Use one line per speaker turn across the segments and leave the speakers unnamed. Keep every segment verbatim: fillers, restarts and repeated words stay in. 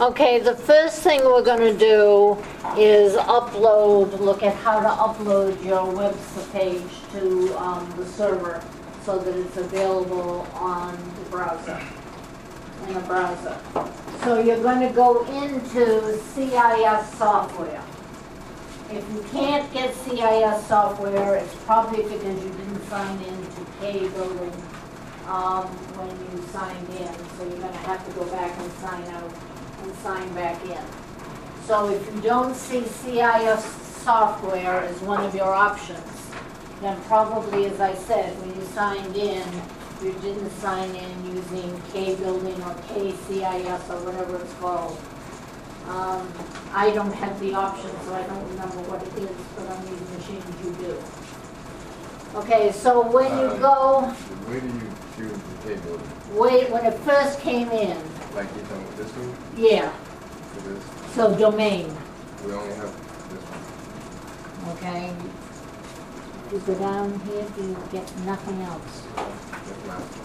Okay, the first thing we're gonna do is upload, look at how to upload your website page to um, the server so that it's available on the browser, in a browser. So you're gonna go into C I S software. If you can't get C I S software, it's probably because you didn't sign in to K Building um, when you signed in, so you're gonna have to go back and sign out and sign back in. So if you don't see C I S software as one of your options, then probably, as I said, when you signed in, you didn't sign in using K Building or K C I S or whatever it's called. Um, I don't have the option, so I don't remember what it is, but on these machines you do. Okay, so when you
Um,
go,
Where do you choose the K Building?
wait, when it first came in,
Like you talking about this one?
yeah,
For this?
so domain,
We only have this one.
okay? You go down here, you get nothing else.
That's last one.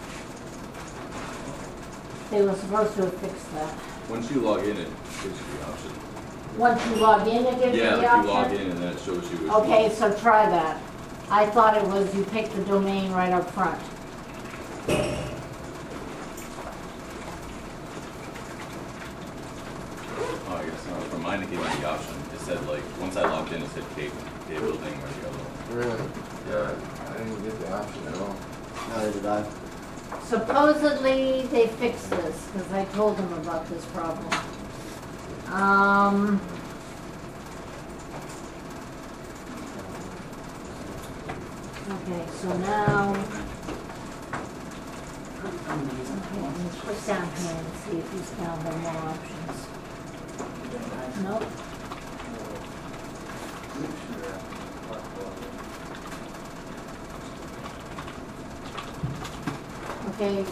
They were supposed to have fixed that.
Once you log in, it gives you the option.
Once you log in, it gives you
Yeah,
the
like
option?
you log in and then it shows you which
Okay,
one.
so try that. I thought it was you pick the domain right up front.
Oh, I guess, no, for mine it gave me the option. It said like, once I logged in, it said K, K building or the other one.
Really?
Yeah.
I didn't get the option at all.
Neither did I.
Supposedly, they fixed this, because I told them about this problem. Um, okay, so now, okay, let's put down here and see if he's found any more options. Nope. Okay.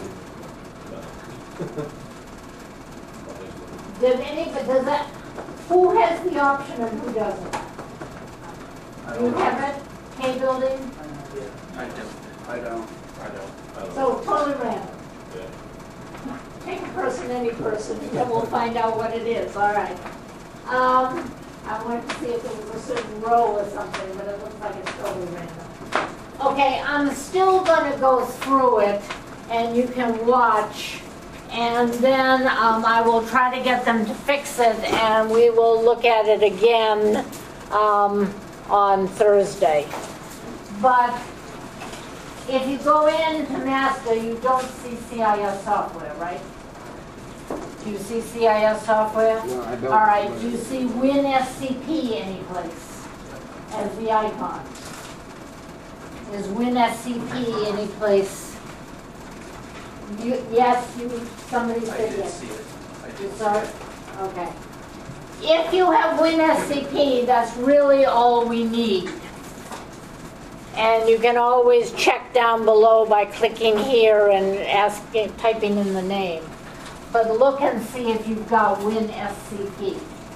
Did any, but does that, who has the option and who doesn't? You have it, K building,
I don't. I don't. I don't.
so totally random. Take a person, any person, and then we'll find out what it is, all right. Um, I wanted to see if there was a certain row or something, but it looks like it's totally random. Okay, I'm still gonna go through it, and you can watch, and then um, I will try to get them to fix it, and we will look at it again um, on Thursday. But if you go into master, you don't see C I S software, right? Do you see C I S software?
No, I don't.
All right, do you see Win S C P anyplace as the icon? Is Win S C P anyplace? You, yes, you, somebody
I
said
did
yes.
see it. I
You
did.
saw it? Okay. If you have Win S C P, that's really all we need. And you can always check down below by clicking here and asking, typing in the name. But look and see if you've got Win S C P.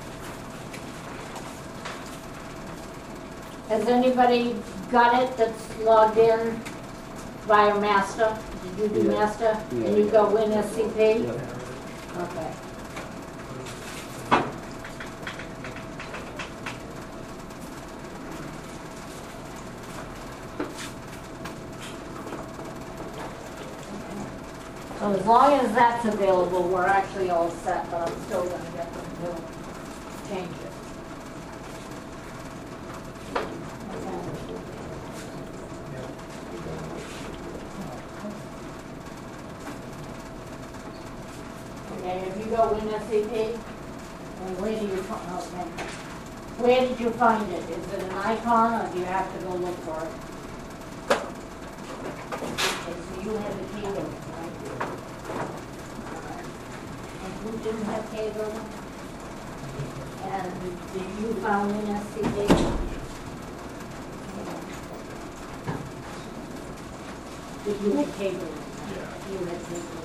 Has anybody got it that's logged in via master? Did you do
Yeah.
master?
Yeah.
And you've got Win S C P?
Yeah.
Okay. So as long as that's available, we're actually all set, but I'm still gonna get them to change it. Okay, have you got Win S C P? And where do you, fi- okay. Where did you find it? Is it an icon or do you have to go look for it? Okay, so you have a K building, right? Alright. And who didn't have K building? And did you found Win S C P? Did you have K building?
Yeah.
You had K building.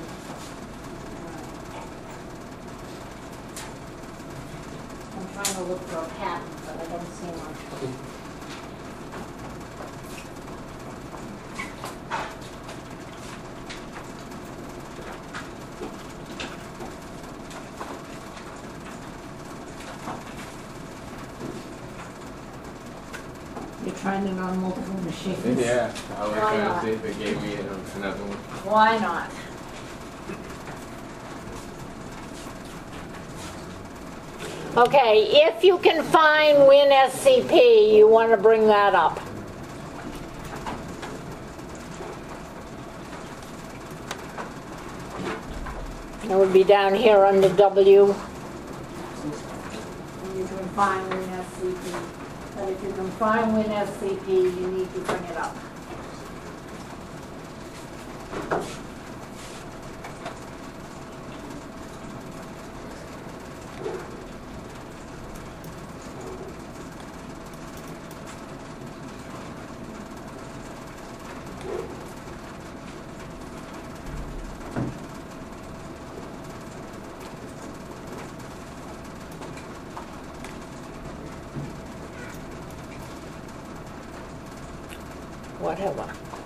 I'm trying to look for a patent, but I don't see one. trying it on multiple machines.
Yeah, I was
Why
trying
not?
to see if it gave me another one.
Why not? Okay, if you can find WinSCP, you want to bring that up. It would be down here under W. And you can find WinSCP. But if you can find WinSCP, you need to bring it up. Whatever.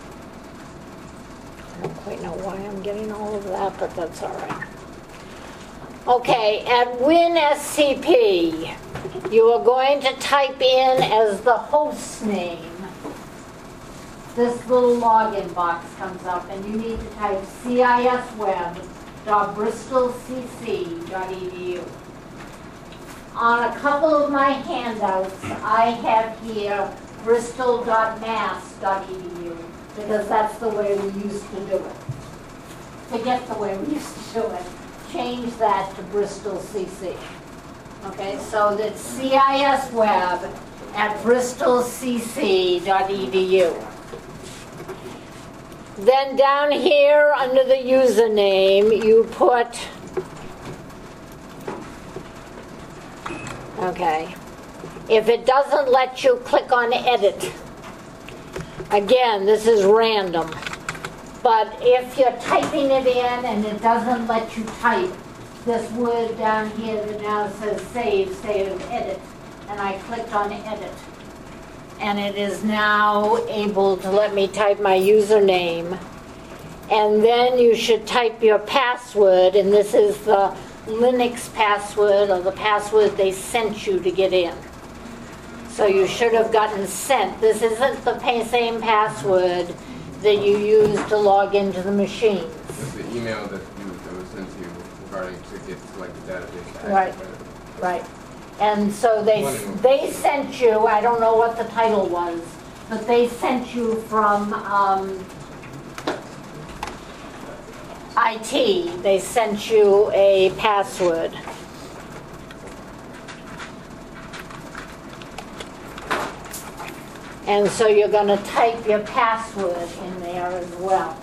I don't quite know why I'm getting all of that, but that's all right. Okay, at WinSCP, you are going to type in as the host name. This little login box comes up, and you need to type cisweb dot bristol c c dot e d u. On a couple of my handouts, I have here bristol dot mass dot e d u, because that's the way we used to do it. Forget the way we used to do it. Change that to Bristol C C. Okay, so that's cisweb at bristol c c dot e d u. Then down here under the username, you put, okay, if it doesn't let you click on edit, again, this is random, but if you're typing it in and it doesn't let you type, this word down here that now says save, save edit, and I clicked on edit. And it is now able to let me type my username. And then you should type your password, and this is the Linux password, or the password they sent you to get in. So you should have gotten sent. This isn't the pa- same password that you use to log into the machines.
It's the email that you that was sent to you regarding to get to like the database. to
Right.
access it.
Right. And so they, they sent you, I don't know what the title was, but they sent you from um, I T, they sent you a password. And so you're going to type your password in there as well.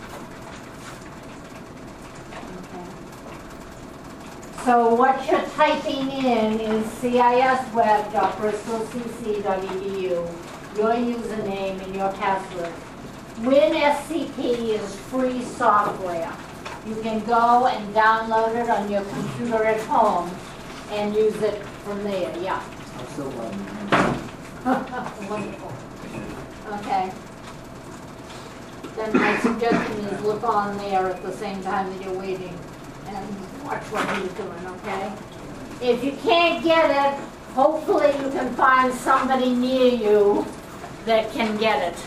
So what you're typing in is cisweb dot bristol c c dot e d u, your username and your password. WinSCP is free software. You can go and download it on your computer at home and use it from there, yeah.
I still love
Wonderful. Okay. Then my suggestion is look on there at the same time that you're waiting and watch what he's doing, okay? If you can't get it, hopefully you can find somebody near you that can get it.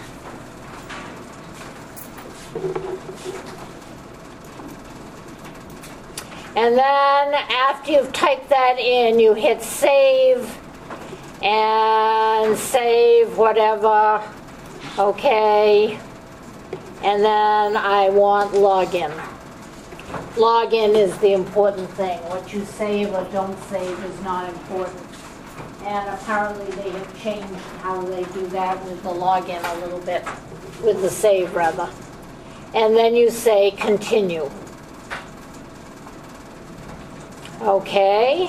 And then after you've typed that in, you hit save and save whatever, okay? And then I want login. Login is the important thing. What you save or don't save is not important. And apparently they have changed how they do that with the login a little bit, with the save rather. And then you say continue. Okay.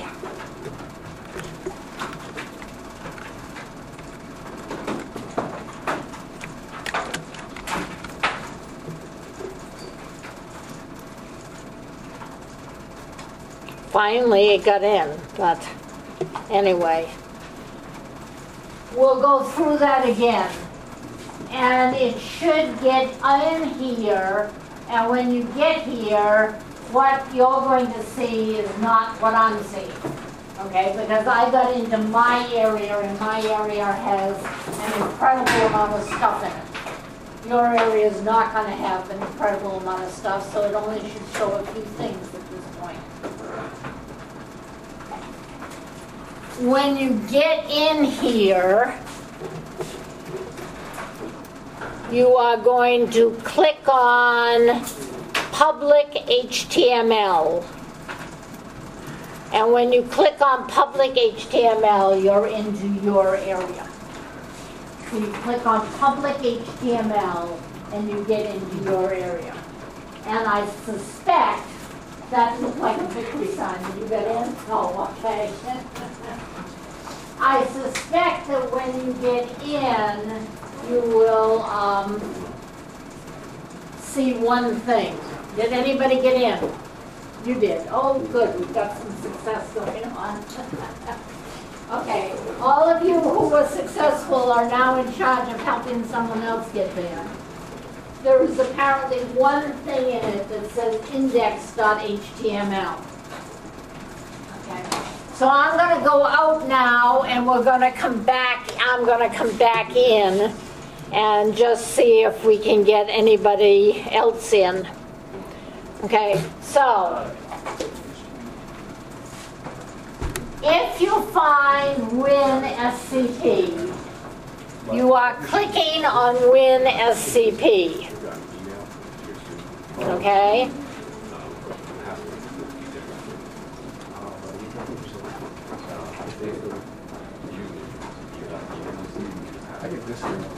Finally, it got in, but anyway. We'll go through that again. And it should get in here, and when you get here, what you're going to see is not what I'm seeing. Okay, because I got into my area, and my area has an incredible amount of stuff in it. Your area is not gonna have an incredible amount of stuff, so it only should show a few things at this point. When you get in here, you are going to click on Public H T M L. And when you click on Public H T M L, you're into your area. So you click on Public H T M L and you get into your area. And I suspect that looked like a victory sign. Did you get in? Oh, okay. I suspect that when you get in, you will um, see one thing. Did anybody get in? You did. Oh, good. We've got some success going on. Okay. All of you who were successful are now in charge of helping someone else get there. There is apparently one thing in it that says index dot H T M L. Okay. So I'm going to go out now, and we're going to come back. I'm going to come back in and just see if we can get anybody else in. Okay, so if you find Win S C P, you are clicking on Win S C P. Okay?
I get this one.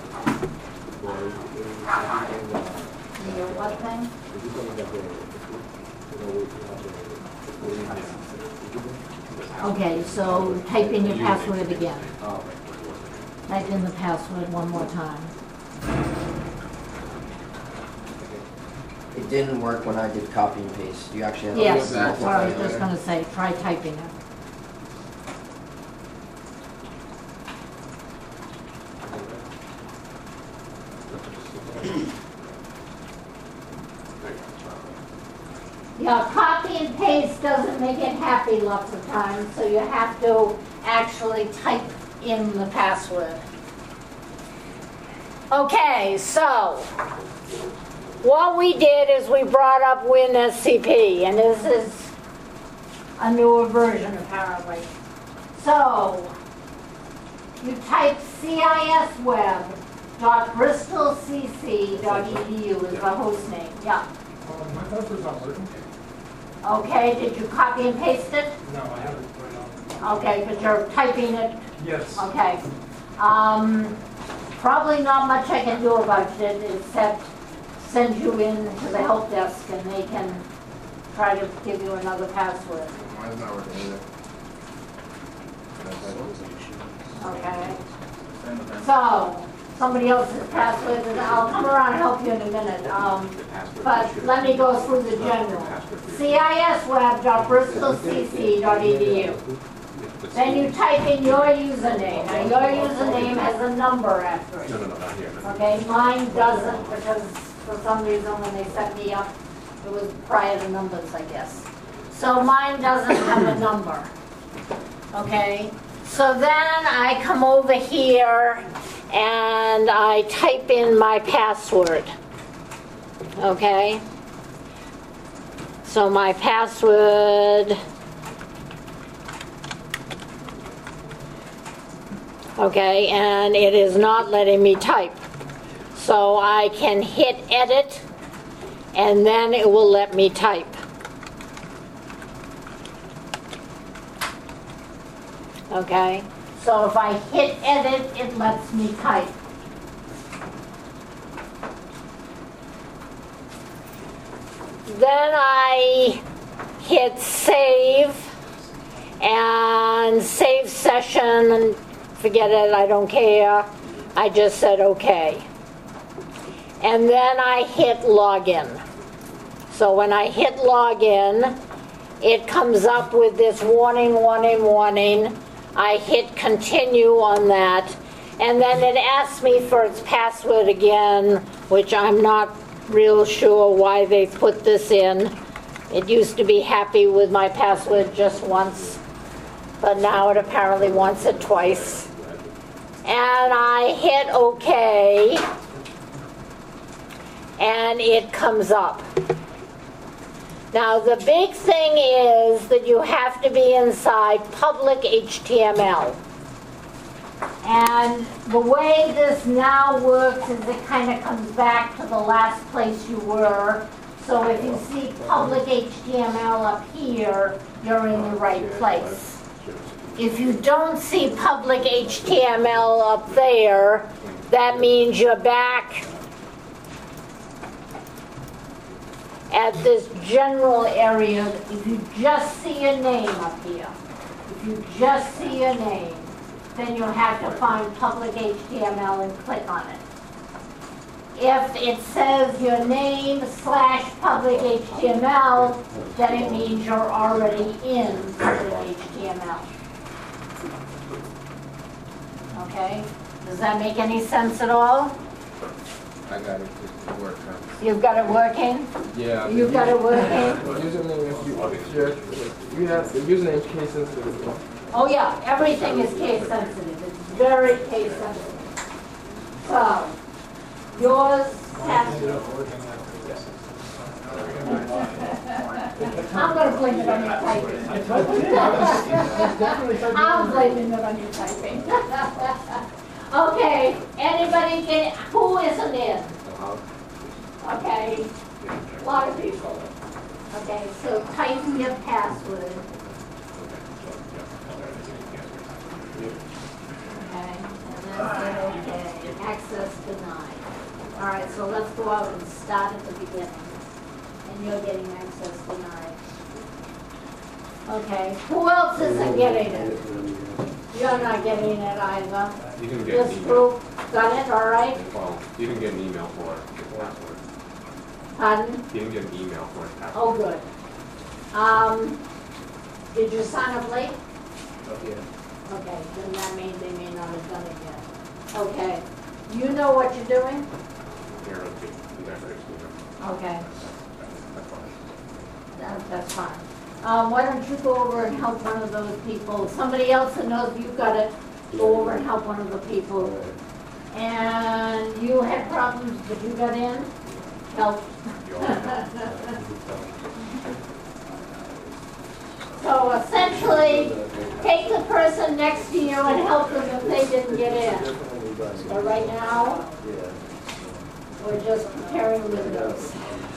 Your what thing? Okay, so type in your password again. Type in the password one more time.
It didn't work when I did copy and paste. You actually have to
Yes,
do
that's
multiple
what I was
times.
just gonna say, try typing it. Yeah, copy and paste doesn't make it happy lots of times, so you have to actually type in the password. Okay, so what we did is we brought up Win S C P, and this is a newer version apparently. So you type C I S web dot bristol c c dot e d u is the host name. Yeah.
Um, my password's not working.
Okay, did you copy and paste it?
No, I haven't right now.
Okay, but you're typing it,
Yes.
okay. Um, probably not much I can do about it except send you in to the help desk and they can try to give you another password,
Mine's not working either.
okay? So, somebody else's password, and I'll come around and help you in a minute. Um, but let me go through the general. C I S web dot bristol c c dot e d u. Then you type in your username. Now your username has a number after it.
No, no, no, not here.
Okay, mine doesn't because for some reason when they set me up, it was prior to numbers, I guess. So mine doesn't have a number. Okay, so then I come over here and I type in my password. Okay, so my password. Okay, and it is not letting me type. So I can hit edit, and then it will let me type. Okay, so if I hit edit, it lets me type. Then I hit save, and save session, and forget it, I don't care. I just said okay. And then I hit login. So when I hit login, it comes up with this warning, warning, warning. I hit continue on that. And then it asks me for its password again, which I'm not real sure why they put this in. It used to be happy with my password just once. but now it apparently wants it twice. And I hit OK, and it comes up. Now the big thing is that you have to be inside public H T M L. And the way this now works is it kind of comes back to the last place you were. So if you see public H T M L up here, you're in the right place. If you don't see public H T M L up there, that means you're back at this general area. If you just see a name up here, if you just see a name, then you'll have to find public H T M L and click on it. If it says your name slash public H T M L, then it means you're already in public H T M L. Okay? Does that make any sense at all?
I got it, it worked out.
You've got it working?
Yeah.
You've got it working?
The username is you, sure, you have the username is case sensitive.
Oh yeah, everything is case sensitive. It's very case sensitive. So, yours has to... I'm going to blame it on your typing. I'm blaming it on your typing. Okay, anybody get, who isn't in? Okay, a lot of people. Okay, so type your password. Okay, and then say okay, access denied. All right, so let's go out and start at the beginning. And you're getting access denied. Okay, who else isn't getting it? You're not getting it either.
You can get
This
an email.
group got it, all right?
Well, you can get an email for it, the password.
Pardon?
You can get an email for it.
Oh, good. Um, did you sign up late?
Yeah.
Okay, then that means they may not have done it yet. Okay, you know what you're doing?
Here, let's see. You guys are just-
Okay,
That's fine.
that, that's fine. Um, why don't you go over and help one of those people? Somebody else that knows you've got it, go over and help one of the people. And you had problems, but you got in? Help. So essentially, take the person next to you and help them if they didn't get in. But right now, we're just preparing windows.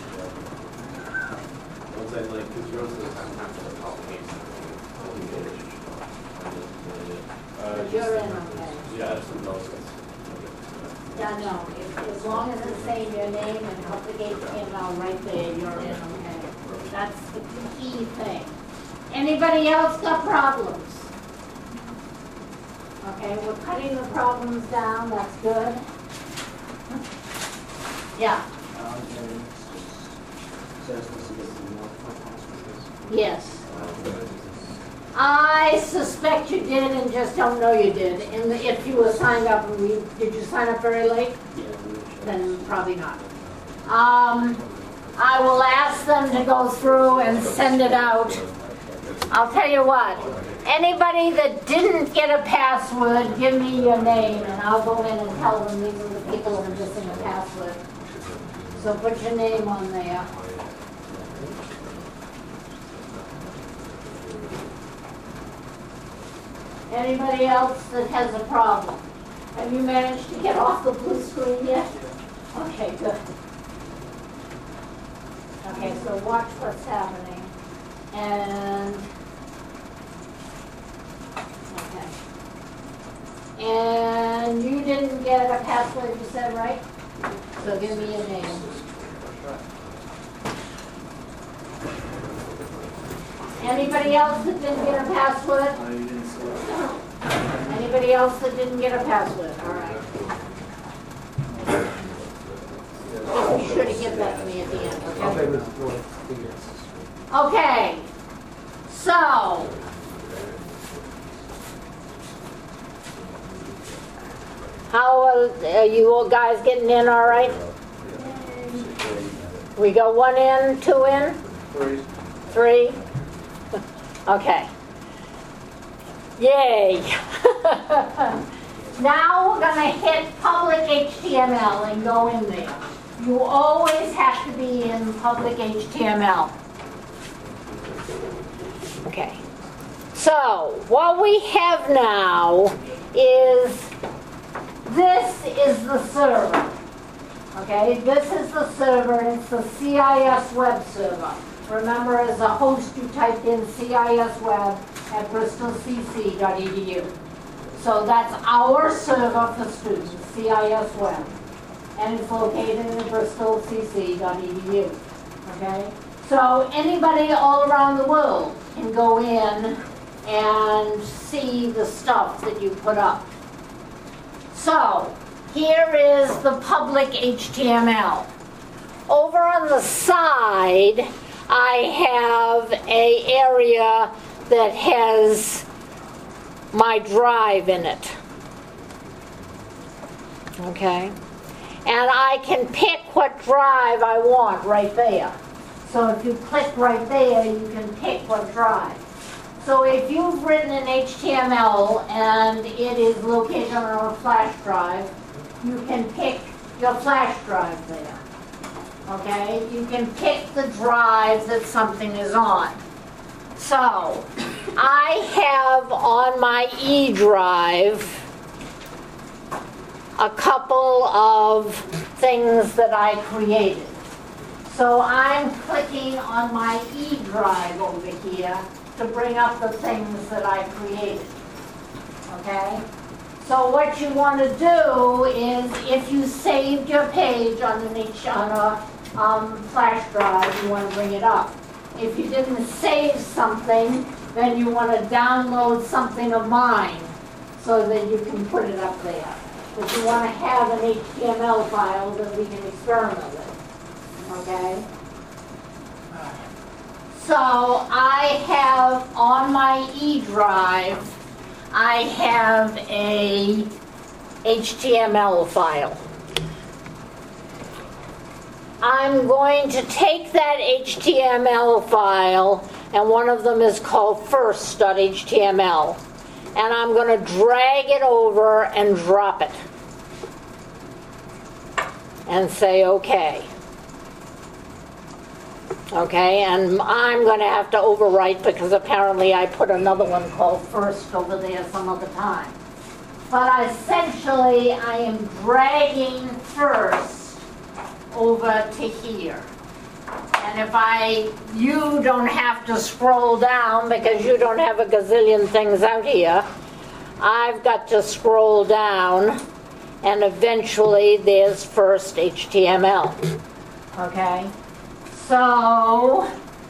Once I like, because yours is sometimes a complication.
But you're in, okay.
Yeah, it's some notes.
Yeah, no, if- as long as it's saying your name and public H T M L right there, you're in, okay. That's the key thing. Anybody else got problems? Okay, we're cutting the problems down, that's good. Yeah, yes. I suspect you did and just don't know you did. And if you were signed up, and we, did you sign up very late? Then probably not. Um, I will ask them to go through and send it out. I'll tell you what, anybody that didn't get a password, give me your name and I'll go in and tell them these are the people that are missing a password. So put your name on there. Anybody else that has a problem? Have you managed to get off the blue screen yet? Okay, good. Okay, so watch what's happening. And, okay. And you didn't get a password, you said, right? So give me your name. Anybody else that didn't get a password? Anybody else that didn't get a password? All right. Be sure to give that to me at the end,
I'll
okay?
take this one.
Okay. So. How are are you all guys getting in all right? We go one in, two in?
Three.
Three? Okay. Yay. Now we're gonna hit public H T M L and go in there. You always have to be in public H T M L. Okay. So what we have now is, this is the server. Okay, this is the server, it's the C I S web server. Remember, as a host, you typed in C I S web at bristol c c dot e d u. So that's our server for students, C I S web. And it's located at bristol c c dot e d u. Okay? So anybody all around the world can go in and see the stuff that you put up. So here is the public H T M L. Over on the side, I have a area that has my drive in it. Okay? And I can pick what drive I want right there. So if you click right there, you can pick what drive. So if you've written an H T M L and it is located on a flash drive, you can pick your flash drive there. Okay? You can pick the drive that something is on. So I have on my E drive a couple of things that I created. So I'm clicking on my E drive over here to bring up the things that I created. Okay? So what you want to do is, if you saved your page on an H, on a um, flash drive, you want to bring it up. If you didn't save something, then you want to download something of mine so that you can put it up there. But you want to have an H T M L file that we can experiment with. Okay? So I have on my E drive, I have a H T M L file. I'm going to take that H T M L file, and one of them is called first dot H T M L, and I'm going to drag it over and drop it and say OK. Okay, and I'm going to have to overwrite because apparently I put another one called first over there some other time. But essentially, I am dragging first over to here. And if I, you don't have to scroll down because you don't have a gazillion things out here. I've got to scroll down, and eventually there's first H T M L. Okay? So,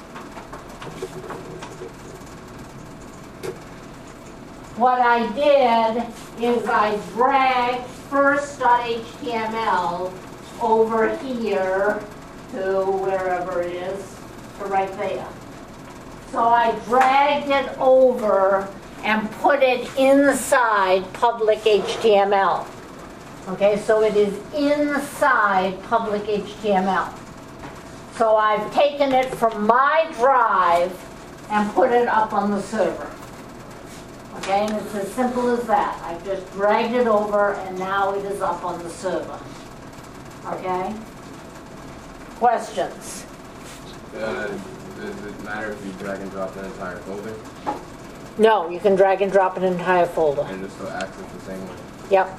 what I did is I dragged first dot H T M L over here to wherever it is, to right there. So I dragged it over and put it inside public H T M L. Okay, so it is inside public H T M L. So I've taken it from my drive and put it up on the server. Okay, and it's as simple as that. I've just dragged it over and now it is up on the server. Okay? Questions?
Uh, does it matter if you drag and drop an entire folder?
No, you can drag and drop an entire folder.
And just so access the same way?
Yep.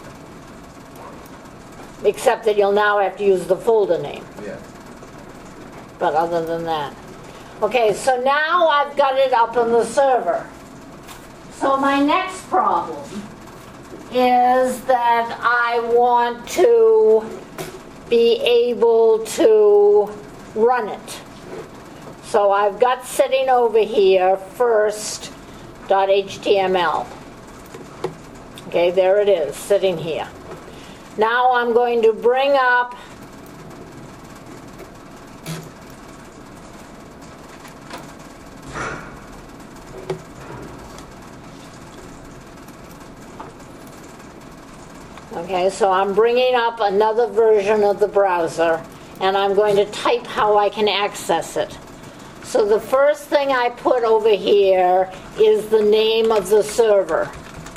Except that you'll now have to use the folder name.
Yeah.
But other than that. Okay, so now I've got it up on the server. So my next problem is that I want to be able to run it. So I've got sitting over here first dot H T M L. Okay, there it is, sitting here. Now I'm going to bring up Okay, so I'm bringing up another version of the browser, and I'm going to type how I can access it. So the first thing I put over here is the name of the server,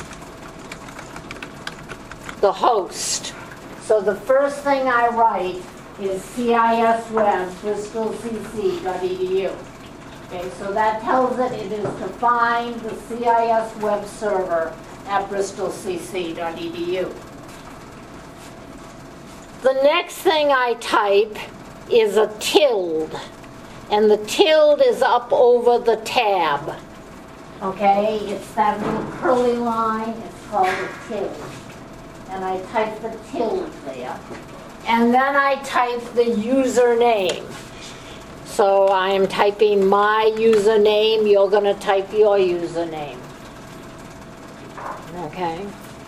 the host. So the first thing I write is C I S web bristol c c dot e d u. Okay, so that tells it it is to find the C I S web server at bristol c c dot e d u. The next thing I type is a tilde, and the tilde is up over the tab. Okay, it's that little curly line, it's called a tilde. And I type the tilde there. And then I type the username. So I am typing my username, you're going to type your username. Okay?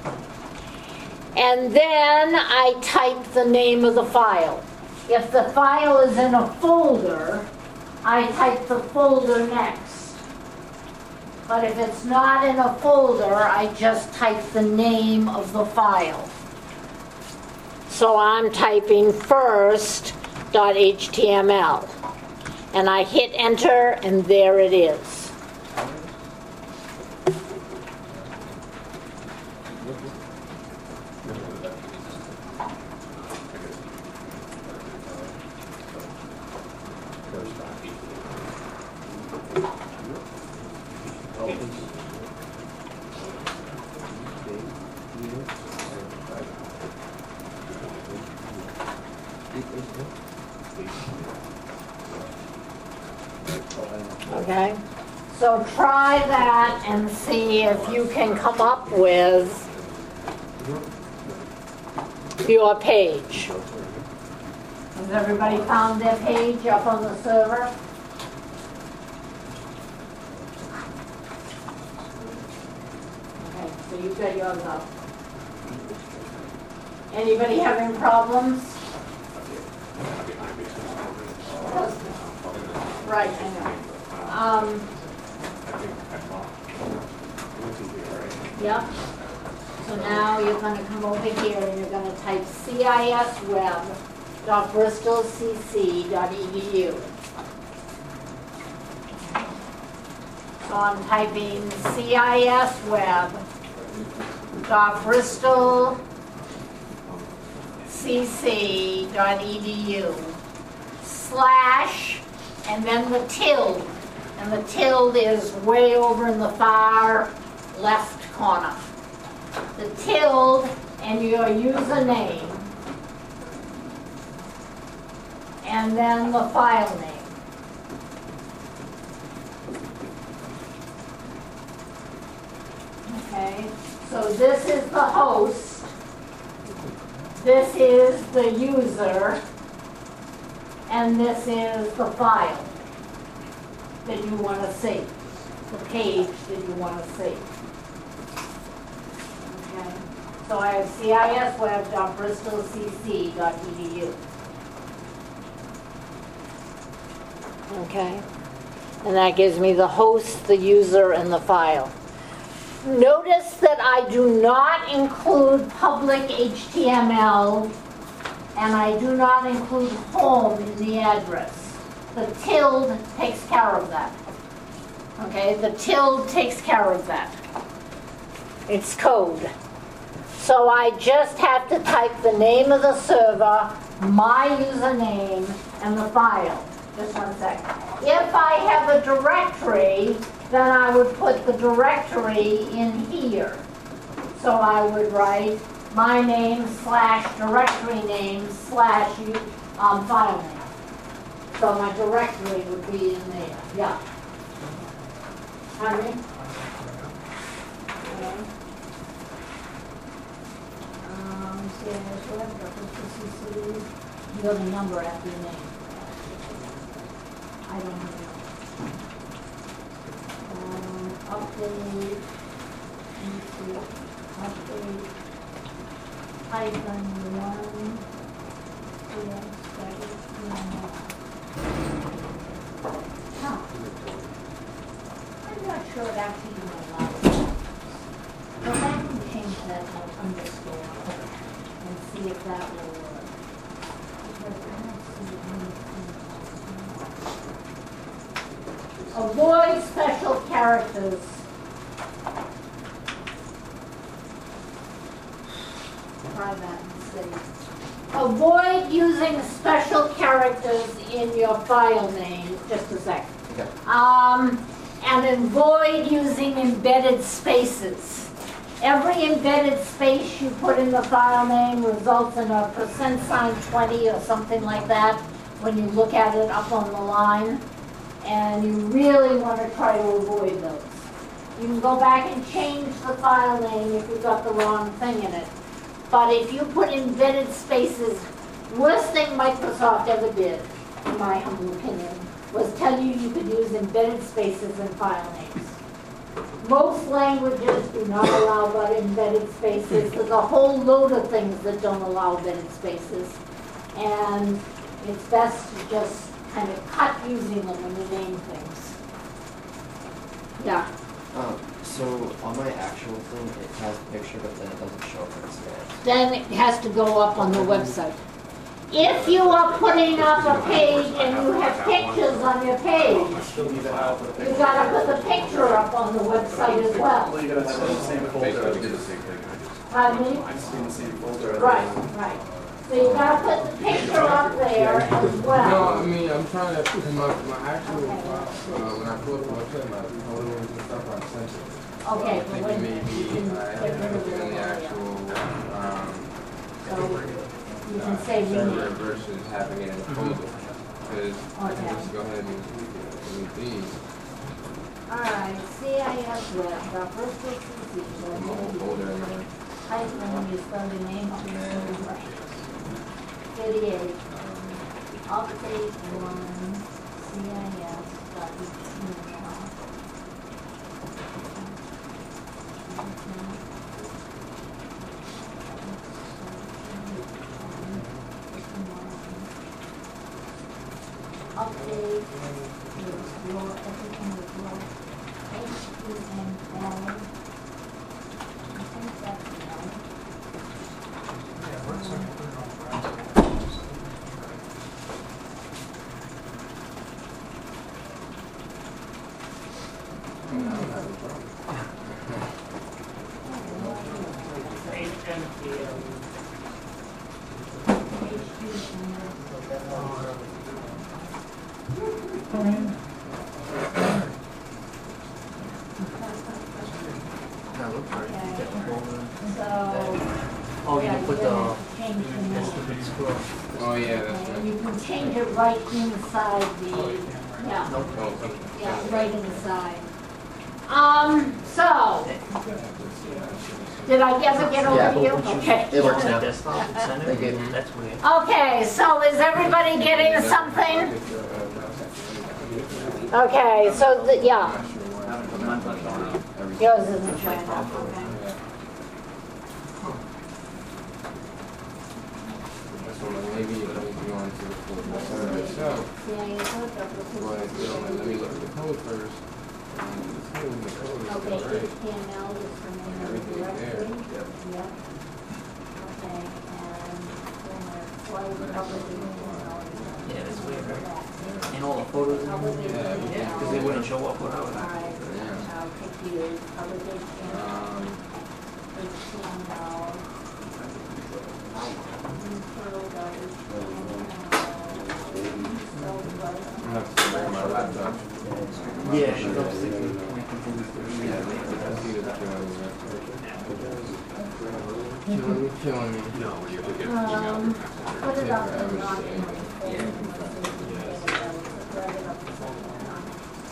And then I type the name of the file. If the file is in a folder, I type the folder next. But if it's not in a folder, I just type the name of the file. So I'm typing first dot h t m l. And I hit enter, and there it is. Okay, so try that and see if you can come up with your page. Has everybody found their page up on the server? Okay, so you've got yours up. Anybody having problems? Right, I know. Um, yep. So now you're going to come over here and you're going to type C I S web dot bristol c c dot e d u. So I'm typing C I S web dot bristol c c dot e d u slash and then the tilde. And the tilde is way over in the far left corner. The tilde and your username, and then the file name. Okay, so this is the host, this is the user, and this is the file that you want to see, the page that you want to see. Okay, so I have C I S web dot bristol c c dot e d u. Okay, and that gives me the host, the user, and the file. Notice that I do not include public H T M L, and I do not include home in the address. The tilde takes care of that. Okay, the tilde takes care of that. It's code. So I just have to type the name of the server, my username, and the file. Just one second. If I have a directory, then I would put the directory in here. So I would write my name slash directory name slash um, file name. So my directory would be in there. Yeah. Pardon me? Okay. Um, C I S web dot C C. You have a number after your name. I don't have a number. Um, update. Let me see. Update. Hyphen one. Yeah, that is Huh. I'm not sure it actually even allows that. But I can change that to underscore and see if that will work. Because I don't see anything else. Avoid special characters. Try that and see. Avoid using special characters in your file name. Just a sec.
Okay.
Um, and avoid using embedded spaces. Every embedded space you put in the file name results in a percent sign twenty or something like that when you look at it up on the line. And you really want to try to avoid those. You can go back and change the file name if you got the wrong thing in it. But if you put embedded spaces, worst thing Microsoft ever did, in my humble opinion, was tell you you could use embedded spaces in file names. Most languages do not allow but embedded spaces. There's a whole load of things that don't allow embedded spaces. And it's best to just kind of cut using them when you name things. Yeah.
Um, so on my actual thing, it has a picture, but then it doesn't show up in scans.
Then it has to go up on the website. If you are putting up a page and you have pictures on your page,
Still need to have the
you
picture.
gotta put the picture up on the website as well.
Well, you gotta have it in the same folder.
Facebook did the same thing.
Pardon me?
It's in the same folder.
Right, right. So you gotta put the picture up there as
No, I
well.
mean, I'm trying to put my, my actual, uh, when I pull up the website, my photos and stuff, I sent it.
Okay,
I
but
think
wait
it
a
may
minute, you
be,
can
I
get rid
have
of
it in the
the
actual, um,
So you
uh,
can say
server
rename.
versus having it in a folder. Because I
Okay.
can just go ahead and delete these.
Alright, C I S web, the first was easy.
in my whole folder and then
Type when you spell your name, please, right. Thirty-eight, update one, C I S dot email. Update is your, everything is your H T M L. I think that's right.
Yeah, we're just gonna put it on browser.
I don't have a problem.
That looks right.
Okay.
Get the folder.
So,
Oh,
yeah,
you put
you're
the,
gonna have to change the name.
that's the big scroll.
Oh, yeah, that's
Okay,
right.
and you can change it right inside the, yeah,
Nope.
Oh, okay.
yeah, right inside. Um, so, did I ever get
Yeah,
over to you?
but-
Okay.
It works
The
now.
desktop and center,
Thank you.
that's weird.
Okay, so is everybody getting something? Okay, so, the- yeah, yours isn't showing up, okay.
So maybe it needs to go into the folder server itself.
Yeah, you look up the
But
picture.
you know, let me look at the code first. Um, the code, the code is
Okay,
still right.
H T M L is the name of the
Everything's there.
directory. Yep. Okay, and then there's slide public email.
Yeah, that's weird, right? And all the photos in
Public
there?
Yeah,
email.
Yeah, because they wouldn't show up without it.
Alright,
Yeah.
I'll take you, public H T M L,
Um,
H T M L. Intro dot H T M L. So,
I have to bring my laptop.
Yeah, she goes to the.
Yeah, I see that killing me. Killing me, killing me.
No, when you look at
Um, put it up
Yeah,
and
I
not
would
in
say-
my Drag it up a second.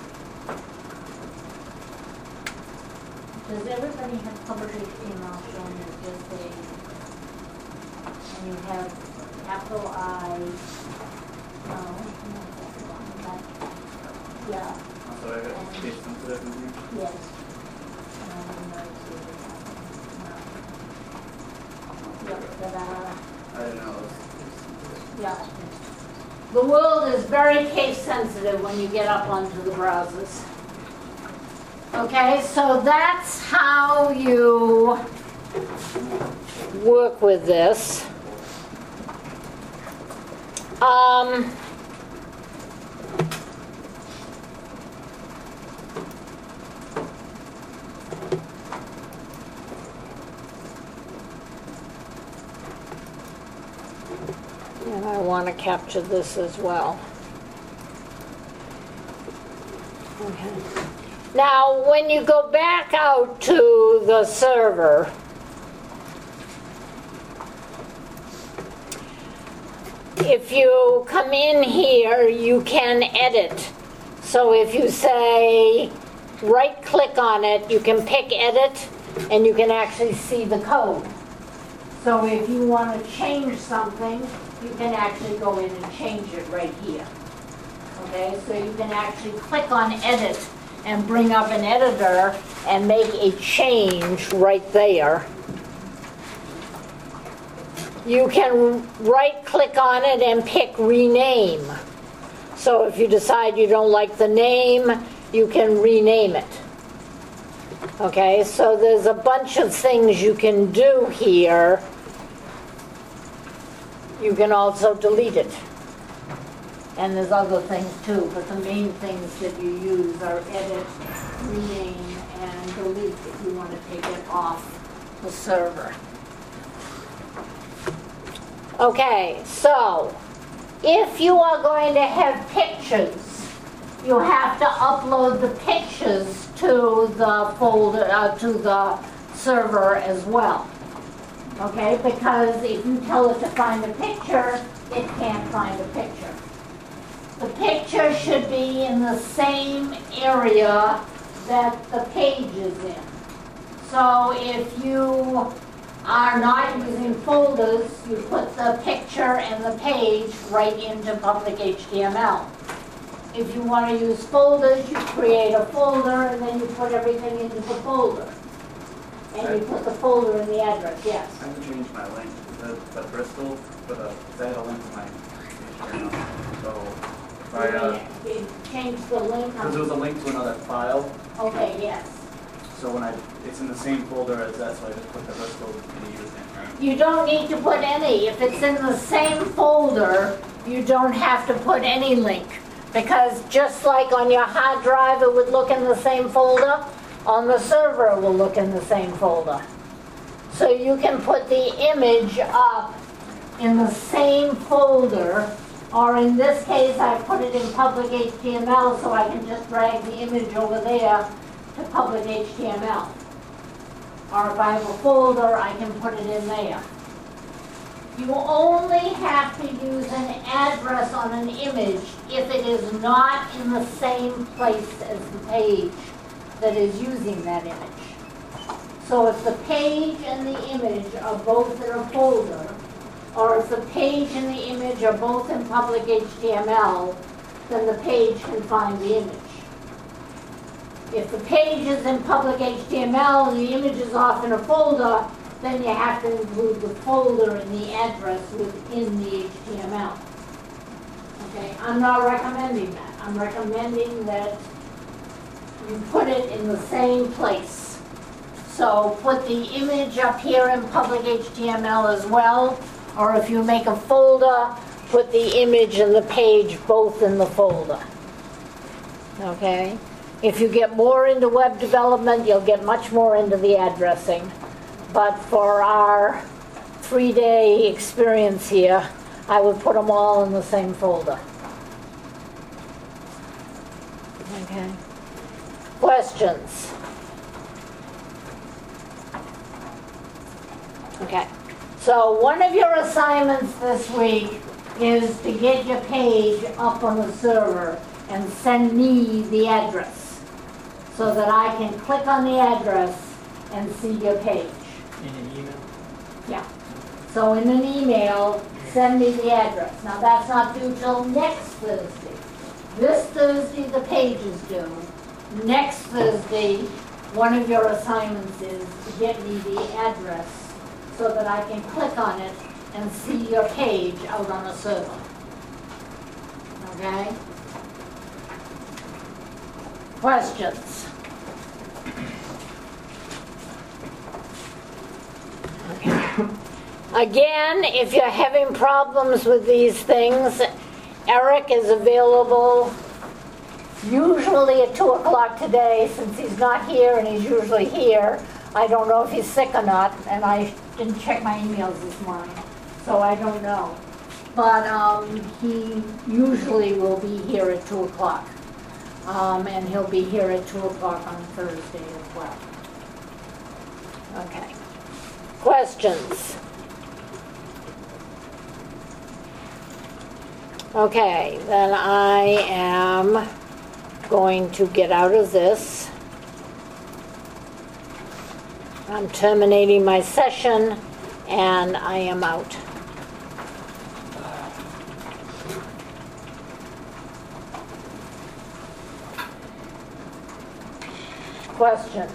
Does everybody have public H T M L shown as just a, and you have capital I, no, no, that's wrong, but, yeah,
So I got case sensitive in here.
yes. Um, no, it's either, no. Yep, ta-da.
I didn't know. it was-
Yeah. The world is very case sensitive when you get up onto the browsers. Okay, so that's how you work with this. Um, want to capture this as well. Okay. Now, when you go back out to the server, if you come in here, you can edit. So if you say, right-click on it, you can pick edit, and you can actually see the code. So if you want to change something, you can actually go in and change it right here. Okay, so you can actually click on edit and bring up an editor and make a change right there. You can right-click on it and pick rename. So if you decide you don't like the name, you can rename it. Okay, so there's a bunch of things you can do here. You can also delete it. And there's other things too, but the main things that you use are edit, rename, and delete if you want to take it off the server. Okay, so if you are going to have pictures, you have to upload the pictures to the folder, uh, to the server as well. Okay, because if you tell it to find a picture, it can't find a picture. The picture should be in the same area that the page is in. So if you are not using folders, you put the picture and the page right into public H T M L. If you want to use folders, you create a folder and then you put everything into the folder. And you put the folder in the address, yes.
I haven't changed my link. The, the Bristol, for the, because I had a link to my H T M L. So if I, uh,
You change the link
because there was a
on,
link to another file.
okay, yes.
So when I, it's in the same folder as that, so I just put the Bristol and used it, right?
You don't need to put any. If it's in the same folder, you don't have to put any link. Because just like on your hard drive it would look in the same folder, on the server it will look in the same folder. So you can put the image up in the same folder, or in this case I put it in public H T M L so I can just drag the image over there to public H T M L. Or if I have a folder, I can put it in there. You only have to use an address on an image if it is not in the same place as the page that is using that image. So if the page and the image are both in a folder, or if the page and the image are both in public H T M L, then the page can find the image. If the page is in public H T M L and the image is off in a folder, then you have to include the folder and the address within the H T M L. Okay, I'm not recommending that. I'm recommending that you put it in the same place. So put the image up here in public H T M L as well, or if you make a folder, put the image and the page both in the folder. Okay? If you get more into web development, you'll get much more into the addressing. But for our three-day experience here, I would put them all in the same folder. Okay. Questions? Okay. So one of your assignments this week is to get your page up on the server and send me the address so that I can click on the address and see your page.
In an email?
Yeah. So in an email, send me the address. Now that's not due till next Thursday. This Thursday the page is due. Next Thursday, one of your assignments is to get me the address so that I can click on it and see your page out on the server. Okay? Questions? Again, if you're having problems with these things, Eric is available usually at two o'clock today. Since he's not here and he's usually here, I don't know if he's sick or not, and I didn't check my emails this morning, so I don't know. but um, he usually will be here at two o'clock. Um, and he'll be here at two o'clock on Thursday as well. Okay. Questions? Okay, then I am going to get out of this. I'm terminating my session and I am out. Questions?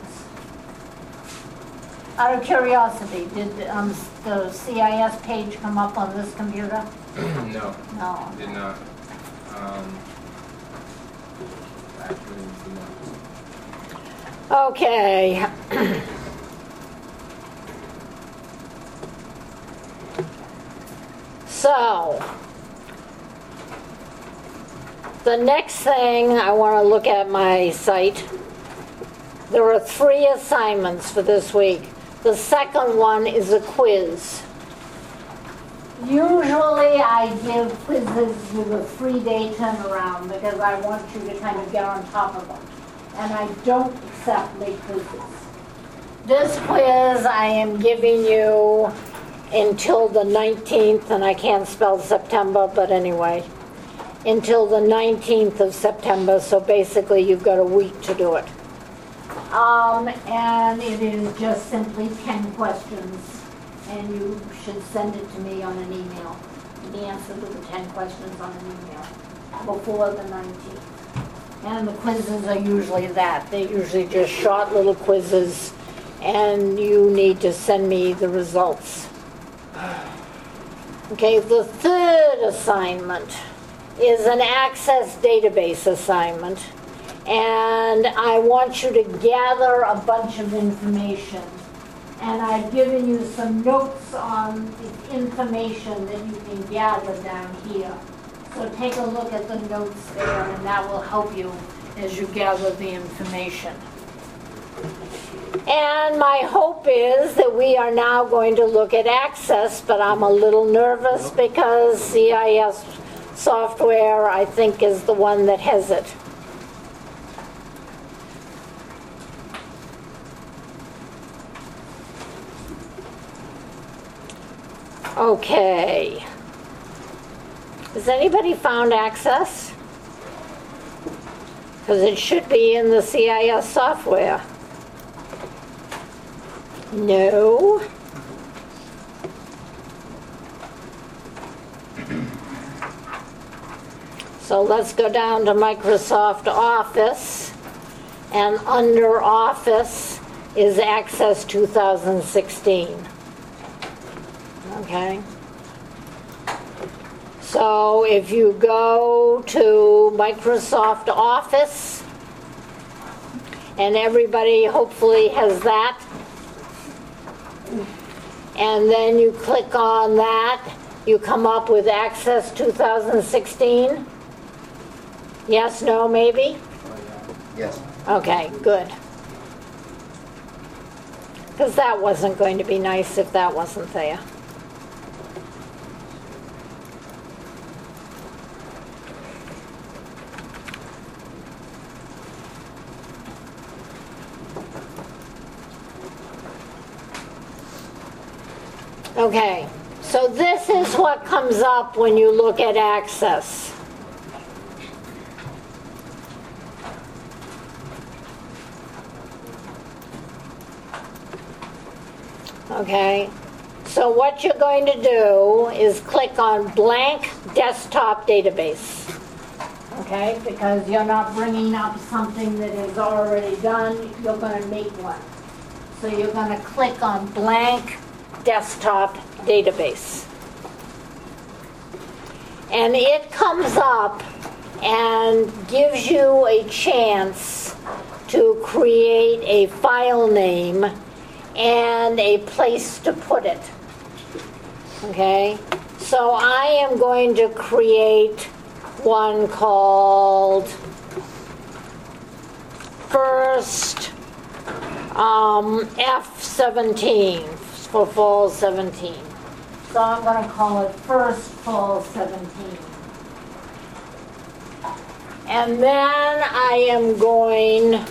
Out of curiosity, did um, the C I S page come up on this computer?
No,
No.
did not. Um, actually, did not.
Okay. So, the next thing I want to look at my site. There are three assignments for this week. The second one is a quiz. Usually I give quizzes with a three-day turnaround because I want you to kind of get on top of them. And I don't accept late quizzes. This quiz I am giving you until the nineteenth, and I can't spell September, but anyway, until the nineteenth of September, so basically you've got a week to do it. Um, and it is just simply ten questions, and you should send it to me on an email. The answer to the ten questions on an email before the nineteenth. And the quizzes are usually that. They're usually just short little quizzes, and you need to send me the results. Okay, the third assignment is an Access database assignment. And I want you to gather a bunch of information. And I've given you some notes on the information that you can gather down here. So take a look at the notes there, and that will help you as you gather the information. And my hope is that we are now going to look at Access, but I'm a little nervous because C I S software, I think, is the one that has it. Okay. Has anybody found Access? Because it should be in the C I S software. No. So let's go down to Microsoft Office, and under Office is Access two thousand sixteen. Okay. So if you go to Microsoft Office, and everybody hopefully has that, and then you click on that, you come up with Access two thousand sixteen. Yes, no, maybe?
Yes.
Okay, good. Because that wasn't going to be nice if that wasn't there. Okay, so this is what comes up when you look at Access. Okay, so what you're going to do is click on Blank Desktop Database. Okay, because you're not bringing up something that is already done, you're going to make one. So you're going to click on Blank Desktop Database. And it comes up and gives you a chance to create a file name and a place to put it. Okay? So I am going to create one called First um, F seventeen for fall seventeen. So I'm gonna call it First Fall seventeen. And then I am going